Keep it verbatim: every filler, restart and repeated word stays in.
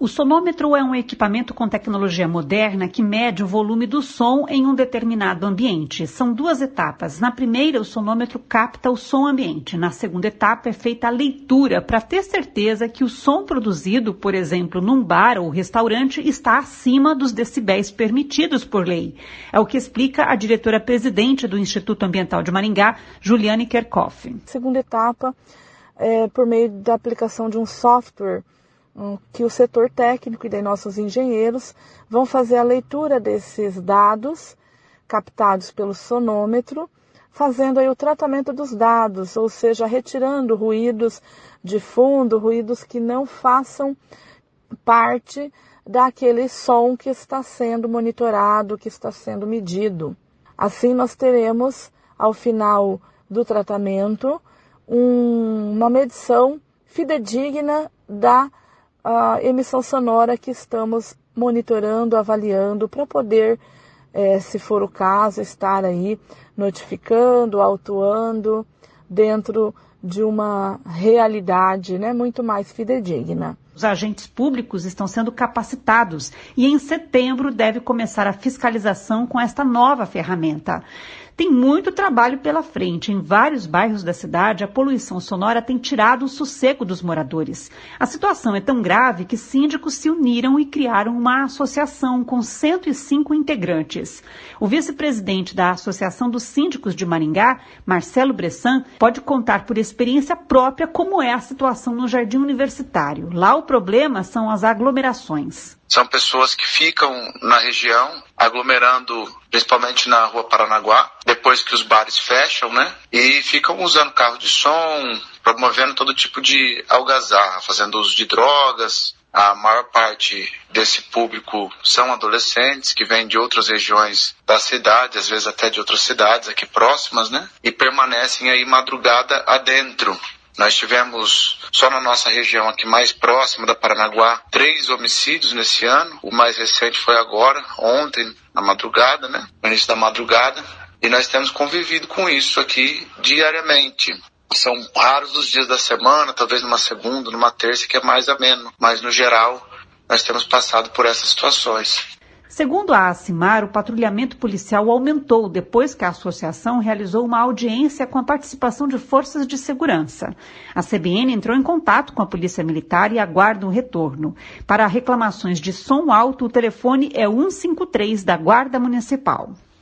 O sonômetro é um equipamento com tecnologia moderna que mede o volume do som em um determinado ambiente. São duas etapas. Na primeira, o sonômetro capta o som ambiente. Na segunda etapa, é feita a leitura para ter certeza que o som produzido, por exemplo, num bar ou restaurante, está acima dos decibéis permitidos por lei. É o que explica a diretora-presidente do Instituto Ambiental de Maringá, Juliane Kerkhoff. Segunda etapa, é por meio da aplicação de um software que o setor técnico e daí nossos engenheiros vão fazer a leitura desses dados captados pelo sonômetro, fazendo aí o tratamento dos dados, ou seja, retirando ruídos de fundo, ruídos que não façam parte daquele som que está sendo monitorado, que está sendo medido. Assim nós teremos, ao final do tratamento, um, uma medição fidedigna da a emissão sonora que estamos monitorando, avaliando, para poder, é, se for o caso, estar aí notificando, autuando dentro de uma realidade, né, muito mais fidedigna. Os agentes públicos estão sendo capacitados e em setembro deve começar a fiscalização com esta nova ferramenta. Tem muito trabalho pela frente. Em vários bairros da cidade, a poluição sonora tem tirado o sossego dos moradores. A situação é tão grave que síndicos se uniram e criaram uma associação com cento e cinco integrantes. O vice-presidente da Associação dos Síndicos de Maringá, Marcelo Bressan, pode contar por experiência própria como é a situação no Jardim Universitário. Lá o problema são as aglomerações. São pessoas que ficam na região, aglomerando principalmente na Rua Paranaguá, depois que os bares fecham, né? E ficam usando carro de som, promovendo todo tipo de algazarra, fazendo uso de drogas. A maior parte desse público são adolescentes que vêm de outras regiões da cidade, às vezes até de outras cidades aqui próximas, né? E permanecem aí madrugada adentro. Nós tivemos, só na nossa região aqui mais próxima da Paranaguá, três homicídios nesse ano. O mais recente foi agora, ontem, na madrugada, né? No início da madrugada. E nós temos convivido com isso aqui diariamente. São raros os dias da semana, talvez numa segunda, numa terça, que é mais ameno. Mas, no geral, nós temos passado por essas situações. Segundo a ACIMAR, o patrulhamento policial aumentou depois que a associação realizou uma audiência com a participação de forças de segurança. A C B N entrou em contato com a Polícia Militar e aguarda um retorno. Para reclamações de som alto, o telefone é cento e cinquenta e três da Guarda Municipal.